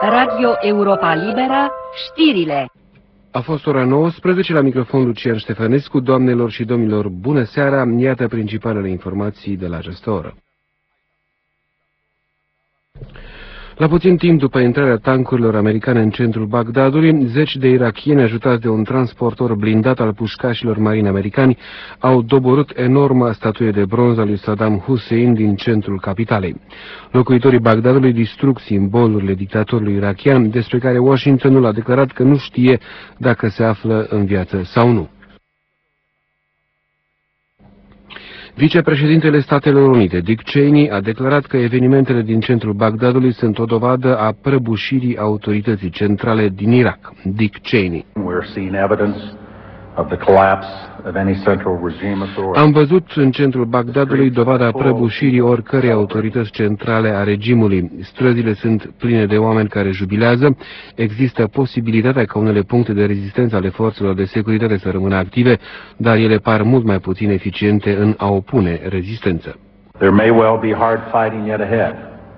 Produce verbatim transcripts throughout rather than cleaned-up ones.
Radio Europa Liberă, știrile. A fost ora nouăsprezece, la microfon Lucian Ștefănescu. Doamnelor și domnilor, bună seara! Iată principalele informații de la această oră. La puțin timp după intrarea tankurilor americane în centrul Bagdadului, zeci de irakieni ajutați de un transportor blindat al pușcașilor marini americani au doborât enorma statuie de bronz a lui Saddam Hussein din centrul capitalei. Locuitorii Bagdadului distrug simbolurile dictatorului irakian, despre care Washingtonul a declarat că nu știe dacă se află în viață sau nu. Vicepreședintele Statelor Unite, Dick Cheney, a declarat că evenimentele din centrul Bagdadului sunt o dovadă a prăbușirii autorității centrale din Irak. Dick Cheney. Am văzut în centrul Bagdadului dovada prăbușirii oricărei autorități centrale a regimului. Străzile sunt pline de oameni care jubilează. Există posibilitatea ca unele puncte de rezistență ale forțelor de securitate să rămână active, dar ele par mult mai puțin eficiente în a opune rezistență. There may well be hard fighting yet ahead.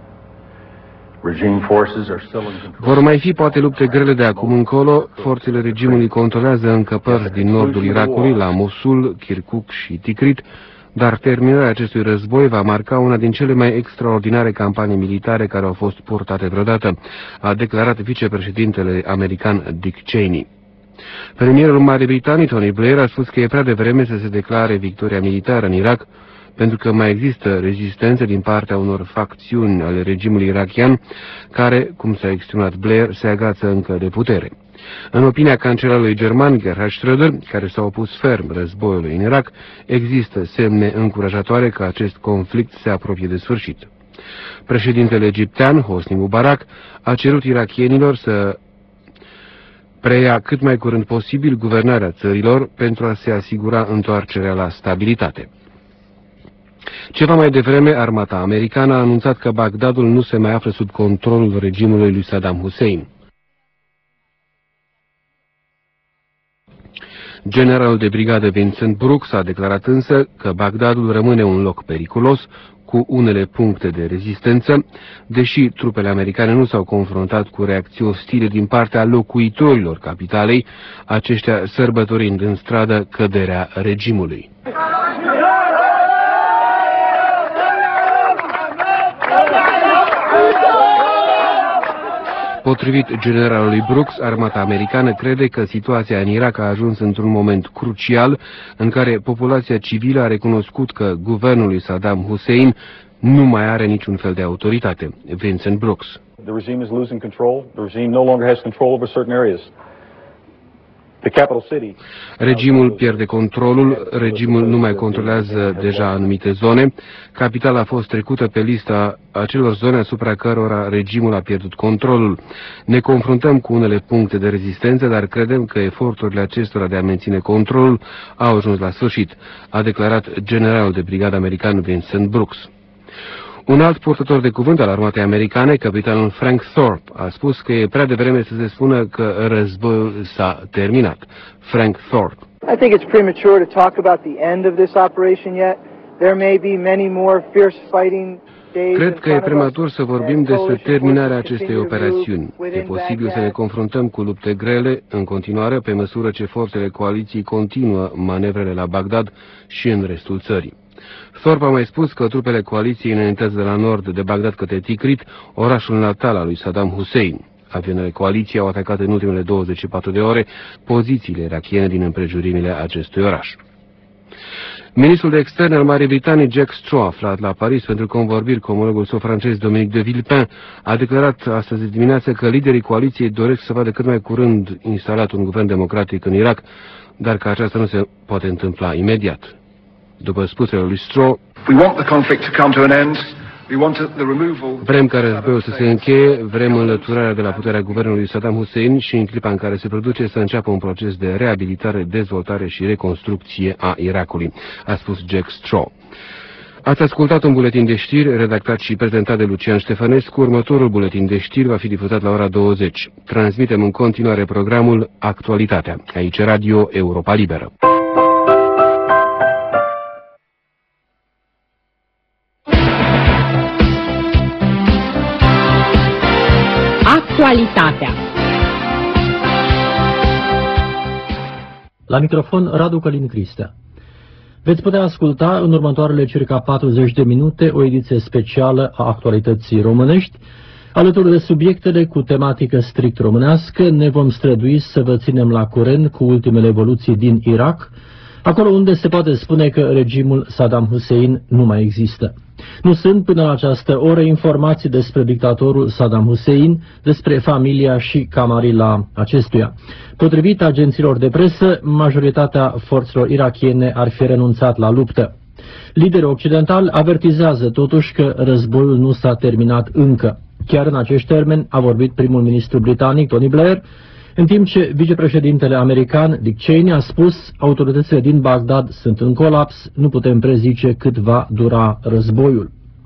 Vor mai fi poate lupte grele de acum încolo. Forțele regimului controlează încă părți din nordul Irakului, la Mosul, Kirkuk și Tikrit, dar terminarea acestui război va marca una din cele mai extraordinare campanii militare care au fost purtate vreodată, a declarat vicepreședintele american Dick Cheney. Premierul Marii Britanii, Tony Blair, a spus că e prea devreme să se declare victoria militară în Irak, pentru că mai există rezistență din partea unor facțiuni ale regimului irakian, care, cum s-a exprimat Blair, se agață încă de putere. În opinia cancelarului german Gerhard Schröder, care s-a opus ferm războiului în Irak, există semne încurajatoare că acest conflict se apropie de sfârșit. Președintele egiptean, Hosni Mubarak, a cerut irakienilor să preia cât mai curând posibil guvernarea țărilor pentru a se asigura întoarcerea la stabilitate. Ceva mai devreme, armata americană a anunțat că Bagdadul nu se mai află sub controlul regimului lui Saddam Hussein. Generalul de brigadă Vincent Brooks a declarat însă că Bagdadul rămâne un loc periculos, cu unele puncte de rezistență, deși trupele americane nu s-au confruntat cu reacții ostile din partea locuitorilor capitalei, aceștia sărbătorind în stradă căderea regimului. Potrivit generalului Brooks, armata americană crede că situația în Irak a ajuns într-un moment crucial în care populația civilă a recunoscut că guvernul lui Saddam Hussein nu mai are niciun fel de autoritate. Vincent Brooks. The regime is losing control. The regime no longer has control over certain areas. Regimul pierde controlul, regimul nu mai controlează deja anumite zone. Capitala a fost trecută pe lista acelor zone asupra cărora regimul a pierdut controlul. Ne confruntăm cu unele puncte de rezistență, dar credem că eforturile acestora de a menține controlul au ajuns la sfârșit, a declarat generalul de brigadă american Vincent Brooks. Un alt purtător de cuvânt al armatei americane, capitanul Frank Thorpe, a spus că e prea devreme să se spună că războiul s-a terminat. Frank Thorpe. I think it's premature to talk about the end of this operation yet. There may be many more fierce fighting. Cred că e prematur să vorbim despre terminarea acestei operațiuni. E posibil să ne confruntăm cu lupte grele în continuare pe măsură ce forțele coaliției continuă manevrele la Bagdad și în restul țării. Thorpe a mai spus că trupele coaliției înaintează de la nord de Bagdad către Tikrit, orașul natal al lui Saddam Hussein. Avioanele coaliției au atacat în ultimele douăzeci și patru de ore pozițiile irakiene din împrejurimile acestui oraș. Ministrul de externe al Marii Britanii, Jack Straw, aflat la Paris pentru convorbiri cu omologul său francez Dominique de Villepin, a declarat astăzi dimineață că liderii coaliției doresc să vadă cât mai curând instalat un guvern democratic în Irak, dar că aceasta nu se poate întâmpla imediat. După spusele lui Straw, vrem ca războiul să se încheie, vrem înlăturarea de la puterea guvernului Saddam Hussein și în clipa în care se produce să înceapă un proces de reabilitare, dezvoltare și reconstrucție a Irakului, a spus Jack Straw. Ați ascultat un buletin de știri redactat și prezentat de Lucian Ștefănescu. Următorul buletin de știri va fi difuzat la ora douăzeci. Transmitem în continuare programul Actualitatea. Aici Radio Europa Liberă. Actualitatea. La microfon, Radu Călin Cristea. Veți putea asculta în următoarele circa patruzeci de minute o ediție specială a actualității românești. Alături de subiectele cu tematică strict românească, ne vom strădui să vă ținem la curent cu ultimele evoluții din Irak, acolo unde se poate spune că regimul Saddam Hussein nu mai există. Nu sunt până la această oră informații despre dictatorul Saddam Hussein, despre familia și camarila acestuia. Potrivit agențiilor de presă, majoritatea forțelor irakiene ar fi renunțat la luptă. Liderii occidentali avertizează totuși că războiul nu s-a terminat încă. Chiar în acești termeni a vorbit primul ministru britanic Tony Blair, în timp ce vicepreședintele american Dick Cheney a spus: autoritățile din Bagdad sunt în colaps, nu putem prezice cât va dura războiul.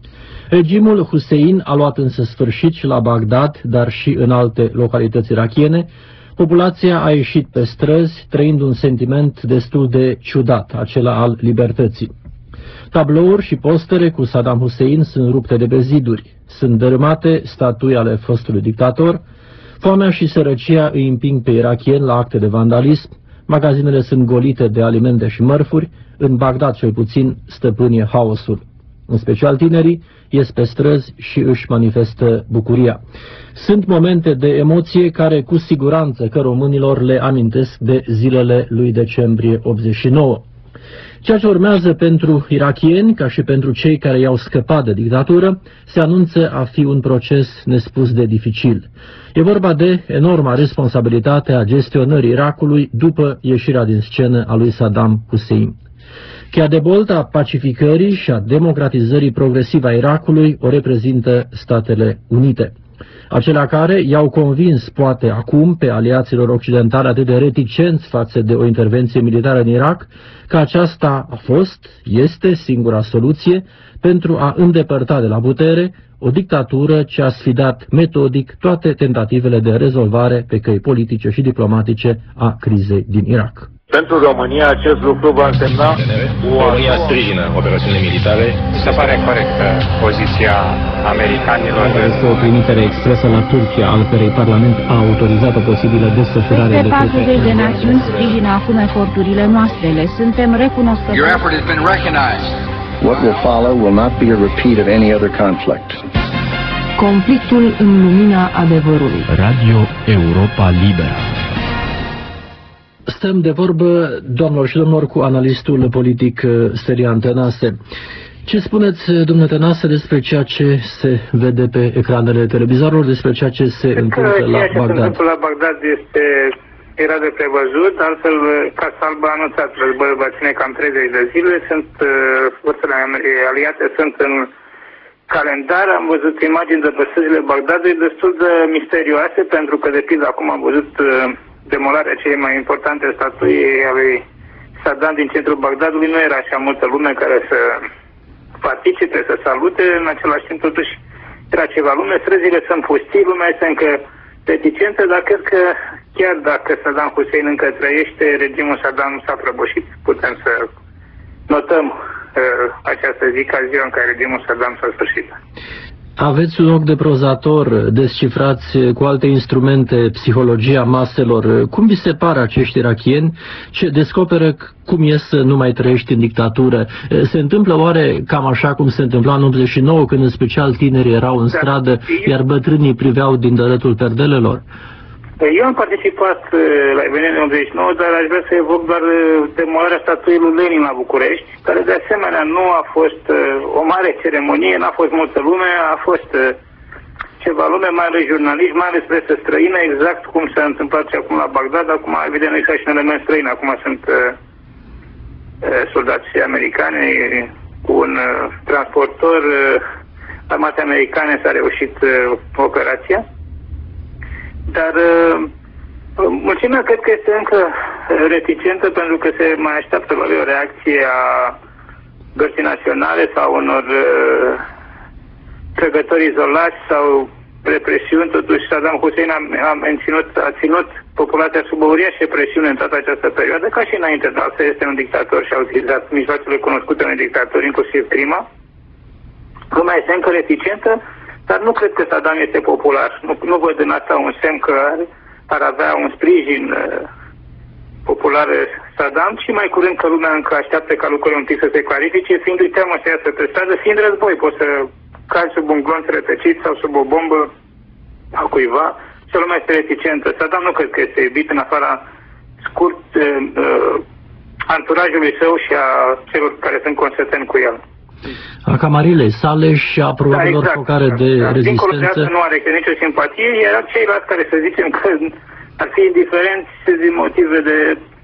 Regimul Hussein a luat însă sfârșit și la Bagdad, dar și în alte localități irakiene. Populația a ieșit pe străzi, trăind un sentiment destul de ciudat, acela al libertății. Tablouri și postere cu Saddam Hussein sunt rupte de pe ziduri, sunt dărâmate statui ale fostului dictator. Foamea și sărăcia îi împing pe irakieni la acte de vandalism, magazinele sunt golite de alimente și mărfuri, în Bagdad cel puțin stăpânie haosul. În special tinerii ies pe străzi și își manifestă bucuria. Sunt momente de emoție care cu siguranță că românilor le amintesc de zilele lui decembrie optzeci și nouă. Ceea ce urmează pentru irakieni, ca și pentru cei care i-au scăpat de dictatură, se anunță a fi un proces nespus de dificil. E vorba de enorma responsabilitate a gestionării Irakului după ieșirea din scenă a lui Saddam Hussein. Cheia de bolt a pacificării și a democratizării progresive a Irakului o reprezintă Statele Unite. Acelea care i-au convins, poate acum, pe aliaților occidentali atât de reticenți față de o intervenție militară în Irak, că aceasta a fost, este singura soluție pentru a îndepărta de la putere o dictatură ce a sfidat metodic toate tentativele de rezolvare pe căi politice și diplomatice a crizei din Irak. Pentru România acest lucru va însemna România sprijină operațiunile militare. Se pare corectă poziția americanilor. Este o trimitere expresă la Turcia, al cărei parlament a autorizat o posibilă desfășurare de trupe. patruzeci de națiuni sprijină acum eforturile noastre. Le suntem recunoscători. Your effort has been recognized. What will follow will not be a repeat of any other conflict. Conflictul în lumina adevărului. Radio Europa Liberă. Stăm de vorbă, doamnelor și domnilor, cu analistul politic Sterian Tănase. Ce spuneți, domnule Tănase, despre ceea ce se vede pe ecranele televizorilor, despre ceea ce se Cred întâmplă la Bagdad? Bagdad? Ce se întâmplă la Bagdad este, era de prevăzut, altfel Casa Albă a anunțat războiul va ține cam treizeci de zile, sunt forțele aliate sunt în calendar, am văzut imagini de pe străzile Bagdadului destul de misterioase, pentru că, de pildă, acum am văzut demolarea cele mai importante statui a lui Saddam din centrul Bagdadului. Nu era așa multă lume care să participe, să salute, în același timp totuși era ceva lume, străzile sunt pustii, lumea este încă reticentă, dar cred că chiar dacă Saddam Hussein încă trăiește, regimul Saddam nu s-a prăbușit, putem să notăm uh, această zi ca ziua în care regimul Saddam s-a sfârșit. Aveți un ochi de prozator, descifrați cu alte instrumente psihologia maselor. Cum vi se par acești irakieni ce descoperă cum e să nu mai trăiești în dictatură? Se întâmplă oare cam așa cum se întâmpla în optzeci și nouă, când în special tinerii erau în stradă, iar bătrânii priveau din dărătul perdelelor? Eu am participat la evenimentul optzeci și nouă, dar aș vrea să evoc doar demolarea statuii lui Lenin la București, care de asemenea nu a fost o mare ceremonie, n-a fost multă lume, a fost ceva lume, mai ales jurnaliști, mai ales presă străină, exact cum s-a întâmplat și acum la Bagdad. Acum, evident, nu există și un element străin, acum sunt soldați americani cu un transportor, armate americane s-a reușit operația. Dar uh, mulțimea cred că este încă reticentă, pentru că se mai așteaptă o reacție a gărzii naționale sau unor uh, trăgători izolați sau represiuni. Totuși Saddam Hussein a, a, menținut, a ținut populația sub o uriașă presiune în toată această perioadă, ca și înainte, dar altfel este un dictator și a utilizat mijloacele cunoscute unui dictator, inclusiv crima. Lumea este încă reticentă, dar nu cred că Saddam este popular. Nu, nu văd în asta un semn că ar, ar avea un sprijin uh, popular Saddam, și mai curând că lumea încă așteaptă ca lucrurile un pic să se clarifice, fiind-i teamă să iasă pe stradă, fiind război, poți să cazi sub un glonț rătăcit sau sub o bombă a cuiva, și lumea este reticentă. Saddam nu cred că este iubit în afara scurt uh, anturajului său și a celor care sunt consecvenți cu el. A camarilei sale și a probabilor da, exact, focare de da. rezistență. Dincolo de asta nu are nicio simpatie, iar ceilalți care, să zicem că ar fi indiferenți din motive de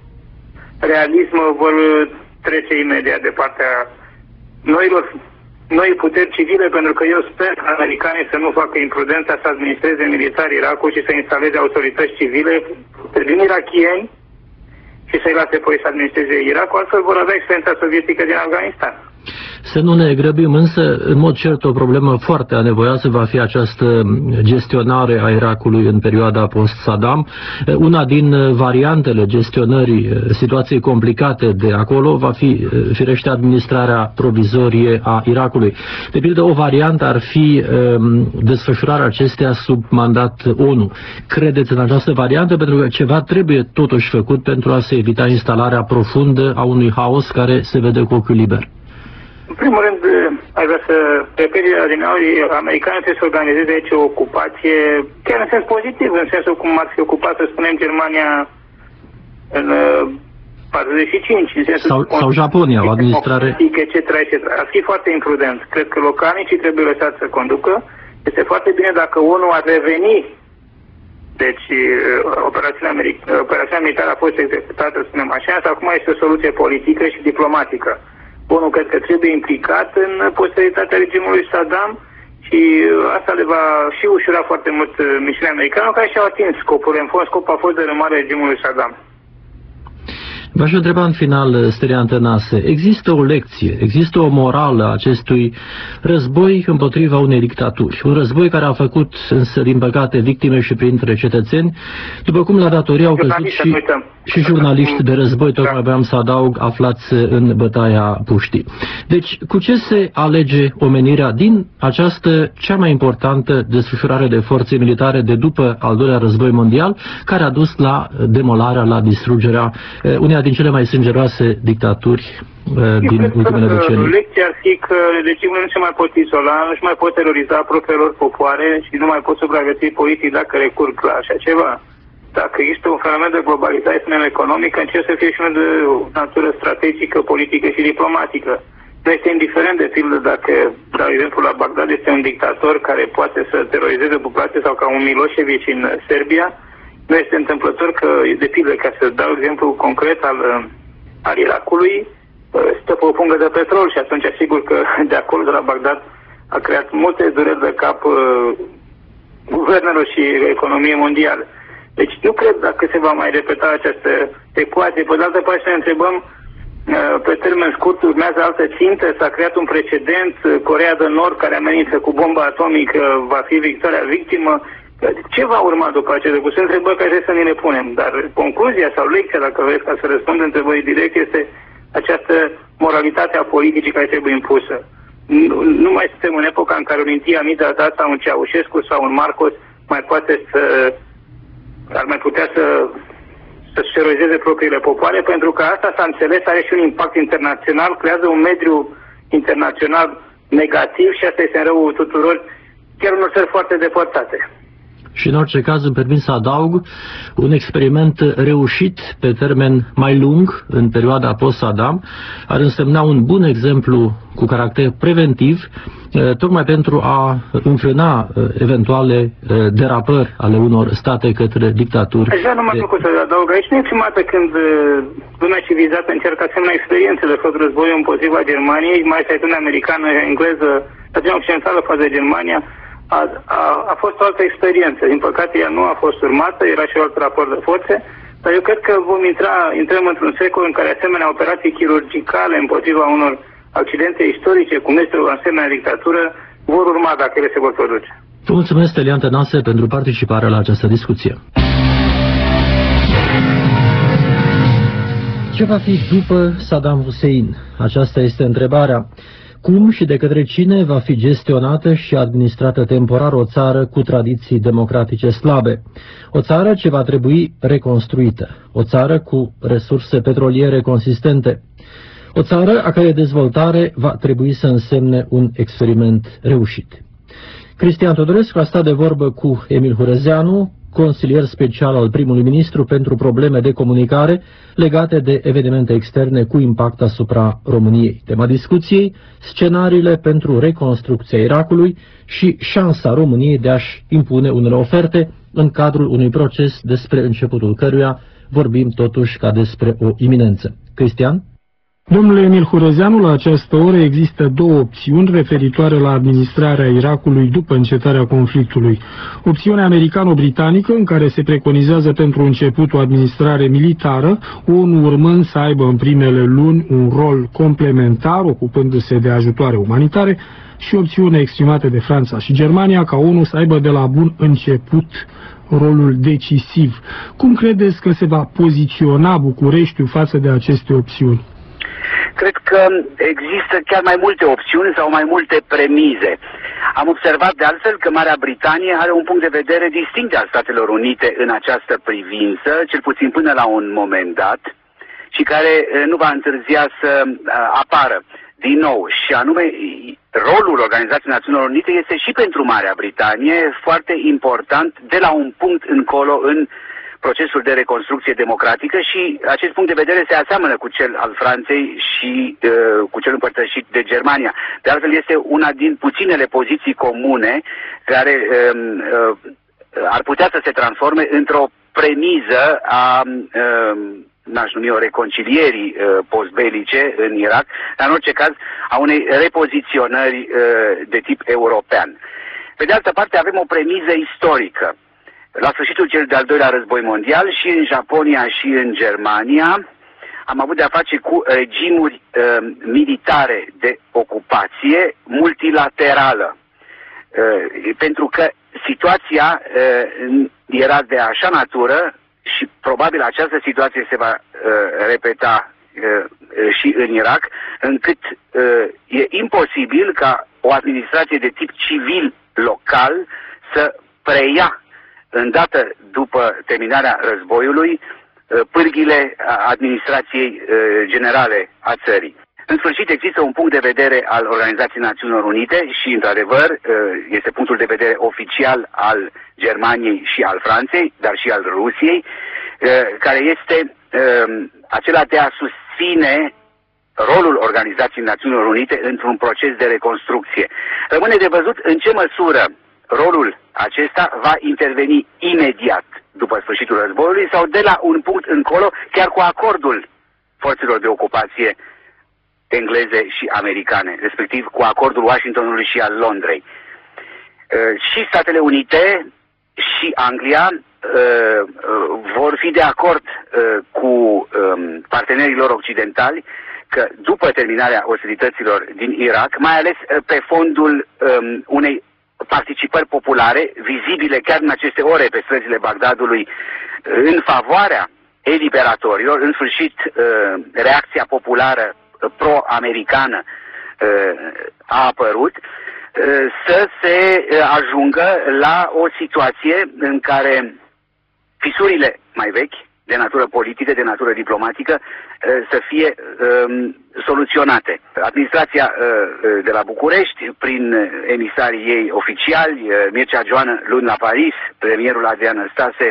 realism, vor trece imediat de partea noilor, noi puteri civile, pentru că eu sper că americanii să nu facă imprudența să administreze militar Irakul și să instaleze autorități civile din irachieni și să-i lase apoi să administreze Irakul, altfel vor avea experiența sovietică din Afganistan. Să nu ne grăbim, însă, în mod cert, o problemă foarte anevoioasă va fi această gestionare a Irakului în perioada post-Saddam. Una din variantele gestionării situației complicate de acolo va fi, firește, administrarea provizorie a Irakului. De pildă, o variantă ar fi um, desfășurarea acestea sub mandat ONU. Credeți în această variantă? Pentru că ceva trebuie totuși făcut pentru a se evita instalarea profundă a unui haos care se vede cu ochiul liber. În primul rând, aș vrea să repet din auri, americanii trebuie să organizeze aici o ocupație, chiar în sens pozitiv, în sensul cum ar fi ocupat, să spunem, Germania în patruzeci și cinci. În sensul sau, sau Japonia, o administrare... et cetera, et cetera. Ar fi foarte imprudent. Cred că localnicii trebuie lăsați să conducă. Este foarte bine dacă ONU ar reveni. Deci, operațiunea, Americ- operațiunea militară a fost executată, să spunem așa, și acum este o soluție politică și diplomatică. ONU cred că trebuie implicat în posteritatea regimului Saddam și asta le va și ușura foarte mult misiunea americană, care și-au atins scopul. În fond, scopul a fost dărâmarea regimului Saddam. V-aș întreba în final, Stelian Tănase, există o lecție, există o morală a acestui război împotriva unei dictaturi, un război care a făcut însă, din păcate, victime și printre cetățeni, după cum la datorie au căzut și, și jurnaliști de război, tocmai vreau să adaug, aflați în bătaia Puștii. Deci, cu ce se alege omenirea din această cea mai importantă desfășurare de forțe militare de după al doilea război mondial, care a dus la demolarea, la distrugerea unei din cele mai sângeroase dictaturi uh, din ultimele decenii? Lecția ar fi că regimul nu se mai pot izola, nu se mai pot teroriza propriilor popoare și nu mai pot supraviețui politic dacă recurg la așa ceva. Dacă există un fenomen de globalizare, spunem, economică, încerc să fie și unul de natură strategică, politică și diplomatică. Nu este indiferent, de pildă, dacă, dau exemplu, la Bagdad este un dictator care poate să terorizeze populația, sau ca un Milosevic în Serbia. Nu este întâmplător că, de pildă, ca să dau exemplu concret al, al Irakului, stă pe o pungă de petrol și atunci asigur că de acolo, de la Bagdad, a creat multe dureri de cap uh, guvernelor și economiei mondiale. Deci nu cred dacă se va mai repeta această ecuație. Pe de altă parte, să ne întrebăm, uh, pe termen scurt urmează altă țintă, s-a creat un precedent, Coreea de Nord, care amenință cu bomba atomică, va fi victoria victimă. Ce va urma după acest lucru? Sunt întrebări care trebuie să ne le punem, dar concluzia sau lecția, dacă vreți, ca să răspund întrebării direct, este această moralitate a politicii care trebuie impusă. Nu, nu mai suntem în epoca în care un Idi Amin Dada sau un Ceaușescu sau un Marcos mai poate să ar mai putea să să-și terorizeze propriile popoare, pentru că asta s-a înțeles, are și un impact internațional, creează un mediu internațional negativ și asta este în răul tuturor, chiar unor țări foarte depărtate. Și în orice caz îmi permit să adaug un experiment reușit pe termen mai lung, în perioada post-Saddam, ar însemna un bun exemplu cu caracter preventiv, tocmai pentru a înfrâna eventuale derapări ale unor state către dictaturi. Aș vrea numai lucru să adaug. Aici nu e prima dată când lumea civilizată încearcă asemenea experiențe de fost războiul împotriva Germaniei, mai este americană, engleză, Uniunea Occidentală față de Germania. A, a, a fost o altă experiență. Din păcate, ea nu a fost urmată, era și alt raport de forțe, dar eu cred că vom intra, intrăm într-un secol în care asemenea operații chirurgicale împotriva unor accidente istorice, cum este o asemenea dictatură, vor urma dacă ele se vor produce. Vă mulțumesc, Stelian Tănase, pentru participarea la această discuție. Ce va fi după Saddam Hussein? Aceasta este întrebarea. Cum și de către cine va fi gestionată și administrată temporar o țară cu tradiții democratice slabe? O țară ce va trebui reconstruită, o țară cu resurse petroliere consistente, o țară a cărei dezvoltare va trebui să însemne un experiment reușit. Cristian Todorescu a stat de vorbă cu Emil Hurezeanu, consilier special al primului ministru pentru probleme de comunicare legate de evenimente externe cu impact asupra României. Tema discuției, scenariile pentru reconstrucția Irakului și șansa României de a-și impune unele oferte în cadrul unui proces despre începutul căruia vorbim totuși ca despre o iminență. Cristian? Domnule Emil Hurezeanu, la această oră există două opțiuni referitoare la administrarea Irakului după încetarea conflictului. Opțiunea americano-britanică, în care se preconizează pentru început o administrare militară, O N U urmând să aibă în primele luni un rol complementar, ocupându-se de ajutoare umanitare, și opțiunea exprimată de Franța și Germania, ca O N U să aibă de la bun început rolul decisiv. Cum credeți că se va poziționa Bucureștiul față de aceste opțiuni? Cred că există chiar mai multe opțiuni sau mai multe premize. Am observat de altfel că Marea Britanie are un punct de vedere distinct al Statelor Unite în această privință, cel puțin până la un moment dat, și care nu va întârzia să apară din nou. Și anume, rolul Organizației Națiunilor Unite este și pentru Marea Britanie foarte important de la un punct încolo în procesul de reconstrucție democratică, și acest punct de vedere se aseamănă cu cel al Franței și uh, cu cel împărtășit de Germania. De altfel, este una din puținele poziții comune care uh, uh, ar putea să se transforme într-o premiză a, uh, n-aș numi o reconcilierii uh, postbelice în Irak, dar în orice caz a unei repoziționări uh, de tip european. Pe de altă parte, avem o premiză istorică. La sfârșitul cel de-al doilea război mondial, și în Japonia și în Germania, am avut de-a face cu regimuri uh, militare de ocupație multilaterală. Uh, pentru că situația uh, era de așa natură, și probabil această situație se va uh, repeta uh, și în Irak, încât uh, e imposibil ca o administrație de tip civil local să preia îndată după terminarea războiului pârghile administrației generale a țării. În sfârșit, există un punct de vedere al Organizației Națiunilor Unite și, într-adevăr, este punctul de vedere oficial al Germaniei și al Franței, dar și al Rusiei, care este acela de a susține rolul Organizației Națiunilor Unite într-un proces de reconstrucție. Rămâne de văzut în ce măsură rolul acesta va interveni imediat după sfârșitul războiului sau de la un punct încolo, chiar cu acordul forțelor de ocupație engleze și americane, respectiv cu acordul Washingtonului și al Londrei. Și Statele Unite și Anglia vor fi de acord cu partenerii lor occidentali că după terminarea ostilităților din Irak, mai ales pe fondul unei participări populare, vizibile chiar în aceste ore pe străzile Bagdadului, în favoarea eliberatorilor, în sfârșit reacția populară pro-americană a apărut, să se ajungă la o situație în care fisurile mai vechi, de natură politică, de natură diplomatică, să fie um, soluționate. Administrația uh, de la București, prin emisarii ei oficiali, uh, Mircea Joană luni la Paris, premierul Adrian Năstase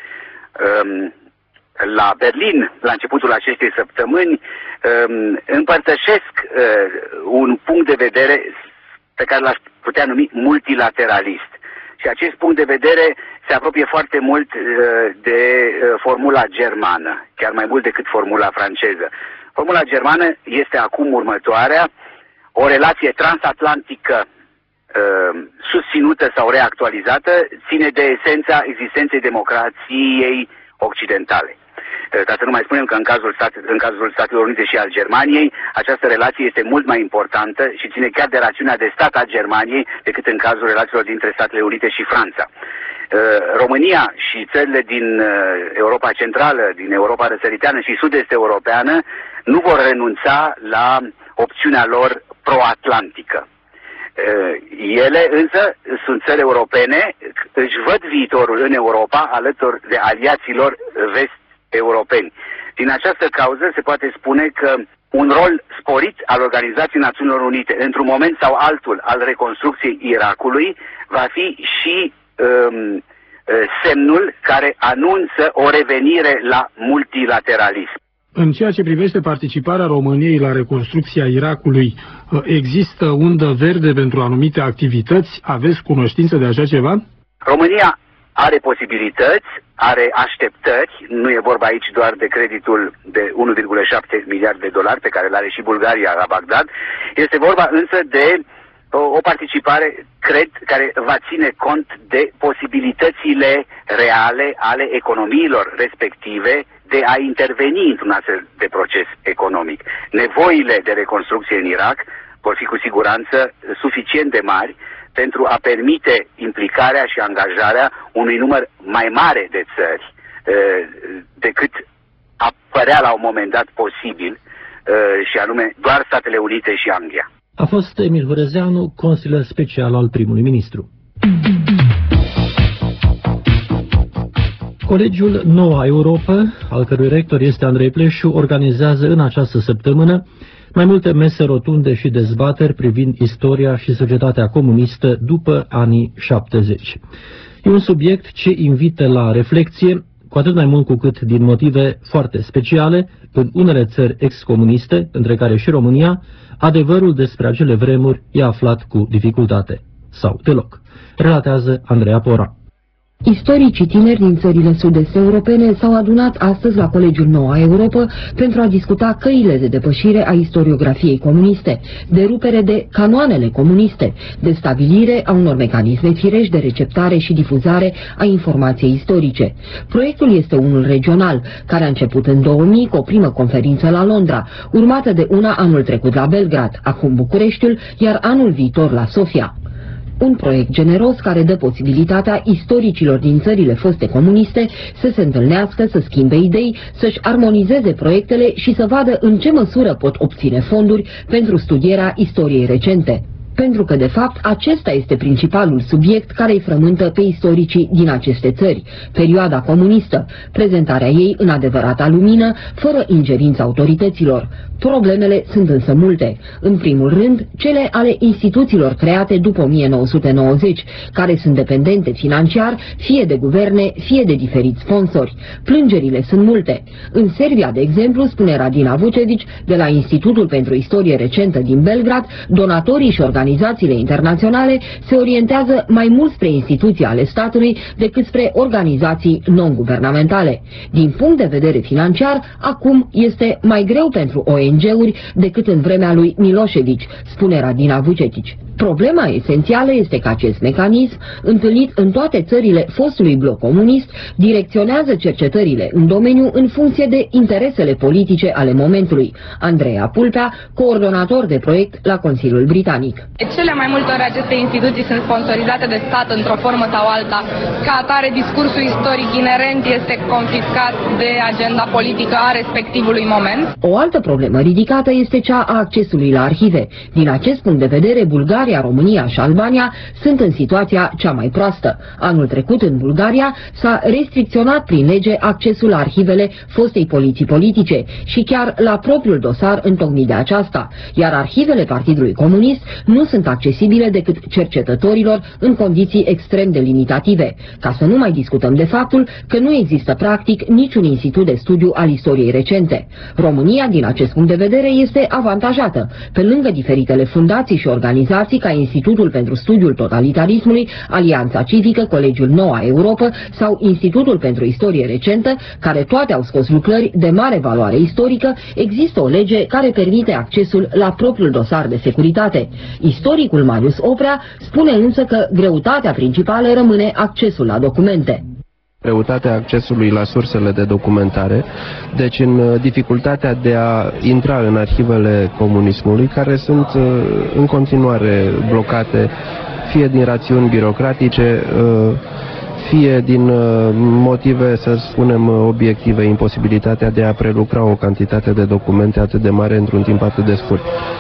um, la Berlin, la începutul acestei săptămâni, um, împărtășesc uh, un punct de vedere pe care l-aș putea numi multilateralist. Și acest punct de vedere se apropie foarte mult uh, de uh, formula germană, chiar mai mult decât formula franceză. Formula germană este acum următoarea: o relație transatlantică uh, susținută sau reactualizată ține de esența existenței democrației occidentale. Ca să nu mai spunem că în cazul, stat, în cazul Statelor Unite și al Germaniei, această relație este mult mai importantă și ține chiar de rațiunea de stat a Germaniei decât în cazul relațiilor dintre Statele Unite și Franța. România și țările din Europa Centrală, din Europa Răsăriteană și Sud-Est Europeană nu vor renunța la opțiunea lor pro-atlantică. Ele însă sunt țări europene, își văd viitorul în Europa alături de aliaților vest-europeni. Din această cauză se poate spune că un rol sporit al Organizației Națiunilor Unite într-un moment sau altul al reconstrucției Irakului va fi și um, semnul care anunță o revenire la multilateralism. În ceea ce privește participarea României la reconstrucția Irakului, există undă verde pentru anumite activități? Aveți cunoștință de așa ceva? România are posibilități, are așteptări, nu e vorba aici doar de creditul de unu virgulă șapte miliarde de dolari pe care îl are și Bulgaria la Bagdad, este vorba însă de o, o participare, cred, care va ține cont de posibilitățile reale ale economiilor respective de a interveni într-un astfel de proces economic. Nevoile de reconstrucție în Irak vor fi cu siguranță suficient de mari pentru a permite implicarea și angajarea unui număr mai mare de țări decât apărea la un moment dat posibil, și anume doar Statele Unite și Anglia. A fost Emil Hurezeanu, consilier special al primului ministru. Colegiul Noua Europa, al cărui rector este Andrei Pleșu, organizează în această săptămână mai multe mese rotunde și dezbateri privind istoria și societatea comunistă după anii șaptezeci. E un subiect ce invită la reflexie, cu atât mai mult cu cât din motive foarte speciale, în unele țări excomuniste, între care și România, adevărul despre acele vremuri e aflat cu dificultate, sau deloc. Relatează Andreea Pora. Istoricii tineri din țările sud-est europene s-au adunat astăzi la Colegiul Noua Europa pentru a discuta căile de depășire a istoriografiei comuniste, de rupere de canoanele comuniste, de stabilire a unor mecanisme firești de receptare și difuzare a informației istorice. Proiectul este unul regional, care a început în două mii cu o primă conferință la Londra, urmată de una anul trecut la Belgrad, acum Bucureștiul, iar anul viitor la Sofia. Un proiect generos care dă posibilitatea istoricilor din țările foste comuniste să se întâlnească, să schimbe idei, să-și armonizeze proiectele și să vadă în ce măsură pot obține fonduri pentru studierea istoriei recente. Pentru că, de fapt, acesta este principalul subiect care îi frământă pe istoricii din aceste țări, perioada comunistă, prezentarea ei în adevărata lumină, fără ingerința autorităților. Problemele sunt însă multe. În primul rând, cele ale instituțiilor create după o mie nouă sute nouăzeci, care sunt dependente financiar, fie de guverne, fie de diferiți sponsori. Plângerile sunt multe. În Serbia, de exemplu, spune Radina Vucević, de la Institutul pentru Istorie Recentă din Belgrad, donatorii și organizațiile internaționale se orientează mai mult spre instituții ale statului decât spre organizații non-guvernamentale. Din punct de vedere financiar, acum este mai greu pentru O N G-uri decât în vremea lui Milošević, spune Radina Vucević. Problema esențială este că acest mecanism, întâlnit în toate țările fostului bloc comunist, direcționează cercetările în domeniu în funcție de interesele politice ale momentului. Andreea Pulpea, coordonator de proiect la Consiliul Britanic. De cele mai multe ori aceste instituții sunt sponsorizate de stat într-o formă sau alta. Ca atare, discursul istoric inerent este confiscat de agenda politică a respectivului moment. O altă problemă ridicată este cea a accesului la arhive. Din acest punct de vedere, Bulgaria, România și Albania sunt în situația cea mai proastă. Anul trecut, în Bulgaria, s-a restricționat prin lege accesul la arhivele fostei poliții politice și chiar la propriul dosar întocmit de aceasta, iar arhivele Partidului Comunist nu sunt accesibile decât cercetătorilor în condiții extrem de limitative, ca să nu mai discutăm de faptul că nu există practic niciun institut de studiu al istoriei recente. România, din acest punct de vedere, este avantajată, pe lângă diferitele fundații și organizații ca Institutul pentru Studiul Totalitarismului, Alianța Civică, Colegiul Noua Europa sau Institutul pentru Istorie Recentă, care toate au scos lucrări de mare valoare istorică, există o lege care permite accesul la propriul dosar de securitate. Istoricul Marius Oprea spune însă că greutatea principală rămâne accesul la documente. Greutatea accesului la sursele de documentare, deci în dificultatea de a intra în arhivele comunismului, care sunt în continuare blocate, fie din rațiuni birocratice, fie din motive, să spunem, obiective, imposibilitatea de a prelucra o cantitate de documente atât de mare într-un timp atât de scurt.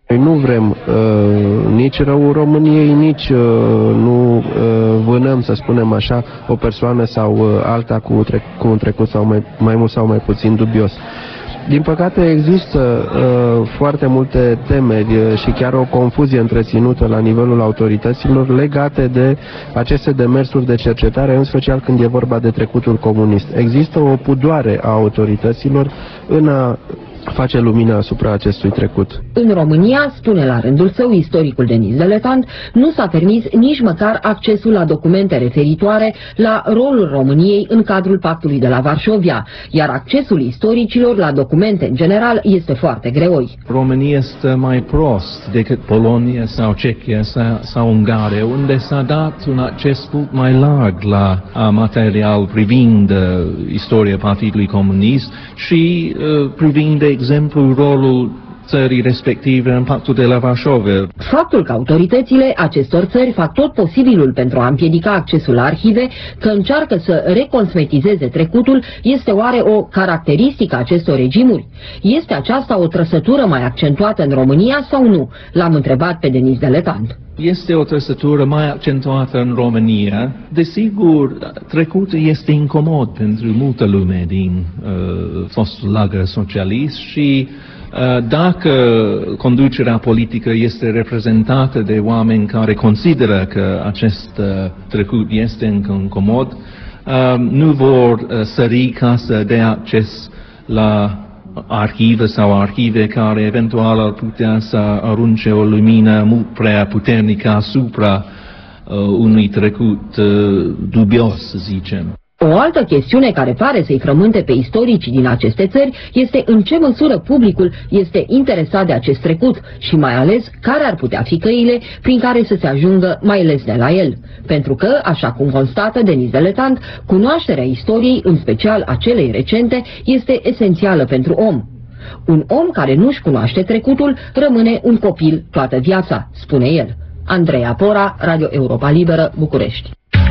Noi nu vrem uh, nici răul României, nici uh, nu uh, vânăm, să spunem așa, o persoană sau uh, alta cu, tre- cu un trecut sau mai, mai mult sau mai puțin dubios. Din păcate există uh, foarte multe temeri uh, și chiar o confuzie întreținută la nivelul autorităților legate de aceste demersuri de cercetare, în special când e vorba de trecutul comunist. Există o pudoare a autorităților în a face lumină asupra acestui trecut. În România, spune la rândul său istoricul Denis Deletant, nu s-a permis nici măcar accesul la documente referitoare la rolul României în cadrul Pactului de la Varșovia, iar accesul istoricilor la documente în general este foarte greoi. România este mai prost decât Polonia sau Cehia sau, sau Ungaria, unde s-a dat un acces mult mai larg la uh, material privind uh, istoria Partidului Comunist și uh, privind, de exemplu, rolul țării respective în Pactul de la Varșovia. Faptul că autoritățile acestor țări fac tot posibilul pentru a împiedica accesul la arhive, că încearcă să reconsmetizeze trecutul, este oare o caracteristică a acestor regimuri? Este aceasta o trăsătură mai accentuată în România sau nu? L-am întrebat pe Denis Deletant. Este o trăsătură mai accentuată în România. Desigur, trecutul este incomod pentru multă lume din uh, fostul lagăr socialist și uh, dacă conducerea politică este reprezentată de oameni care consideră că acest uh, trecut este încă incomod, uh, nu vor uh, sări ca să dea acces la arhive sau arhive care eventual ar putea să arunce o lumină mult prea puternică asupra uh, unui trecut uh, dubios, să zicem. O altă chestiune care pare să-i frământe pe istoricii din aceste țări este în ce măsură publicul este interesat de acest trecut și mai ales care ar putea fi căile prin care să se ajungă mai lesne la el. Pentru că, așa cum constată Denis Deletant, cunoașterea istoriei, în special a celei recente, este esențială pentru om. Un om care nu-și cunoaște trecutul rămâne un copil toată viața, spune el. Andreea Pora, Radio Europa Liberă, București.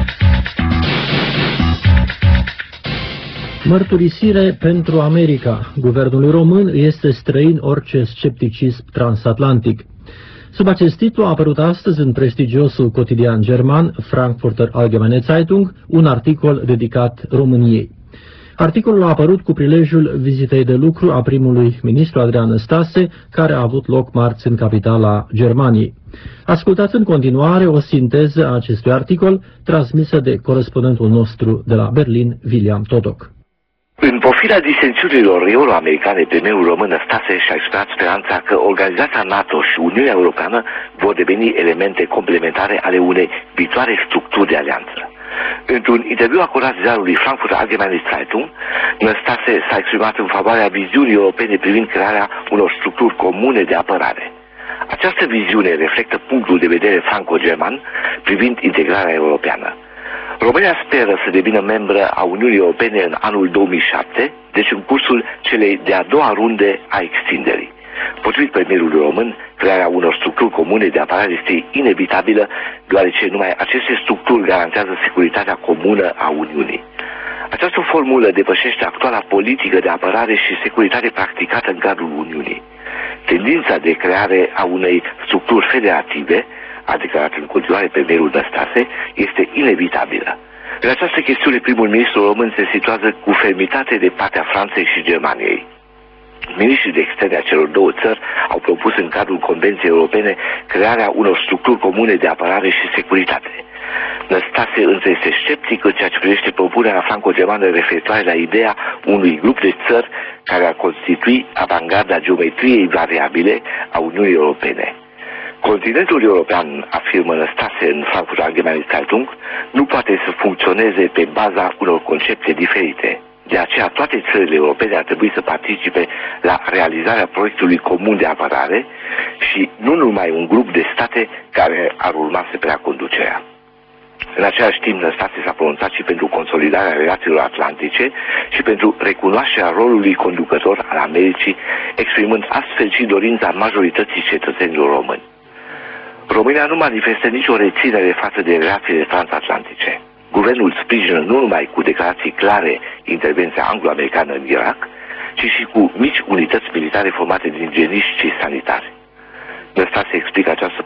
Mărturisire pentru America. Guvernului român este străin orice scepticism transatlantic. Sub acest titlu a apărut astăzi în prestigiosul cotidian german Frankfurter Allgemeine Zeitung un articol dedicat României. Articolul a apărut cu prilejul vizitei de lucru a primului ministru Adrian Năstase, care a avut loc marți în capitala Germaniei. Ascultați în continuare o sinteză a acestui articol transmisă de corespondentul nostru de la Berlin, William Todoc. În pofida disensiunilor euro-americane, premierul român Năstase și-a exprimat speranța că Organizația NATO și Uniunea Europeană vor deveni elemente complementare ale unei viitoare structuri de alianță. Într-un interviu acordat ziarului Frankfurter Allgemeine Zeitung, Năstase s-a exprimat în favoarea viziunii europene privind crearea unor structuri comune de apărare. Această viziune reflectă punctul de vedere franco-german privind integrarea europeană. România speră să devină membră a Uniunii Europene în anul două mii șapte, deci în cursul celei de-a doua runde a extinderii. Potrivit premierului român, crearea unor structuri comune de apărare este inevitabilă, deoarece numai aceste structuri garantează securitatea comună a Uniunii. Această formulă depășește actuala politică de apărare și securitate practicată în cadrul Uniunii. Tendința de creare a unei structuri federative, a declarat în continuare premierul Năstase, este inevitabilă. În această chestiune, primul ministru român se situează cu fermitate de partea Franței și Germaniei. Ministrii de externe a celor două țări au propus în cadrul Convenției Europene crearea unor structuri comune de apărare și securitate. Năstase însă este sceptic în ceea ce privește propunerea franco-germană referitoare la ideea unui grup de țări care ar constitui avangarda geometriei variabile a Uniunii Europene. Continentul european, afirmă Năstase în Frankfurter Allgemeine Zeitung, nu poate să funcționeze pe baza unor concepte diferite. De aceea, toate țările europene ar trebui să participe la realizarea proiectului comun de apărare și nu numai un grup de state care ar urma să preia conducerea. În același timp, Năstase s-a pronunțat și pentru consolidarea relațiilor atlantice și pentru recunoașterea rolului conducător al Americii, exprimând astfel și dorința majorității cetățenilor români. România nu manifestă nicio reținere față de relațiile transatlantice. Guvernul sprijină nu numai cu declarații clare intervenția anglo-americană în Irak, ci și cu mici unități militare formate din geniști și sanitari. lăsați să explic această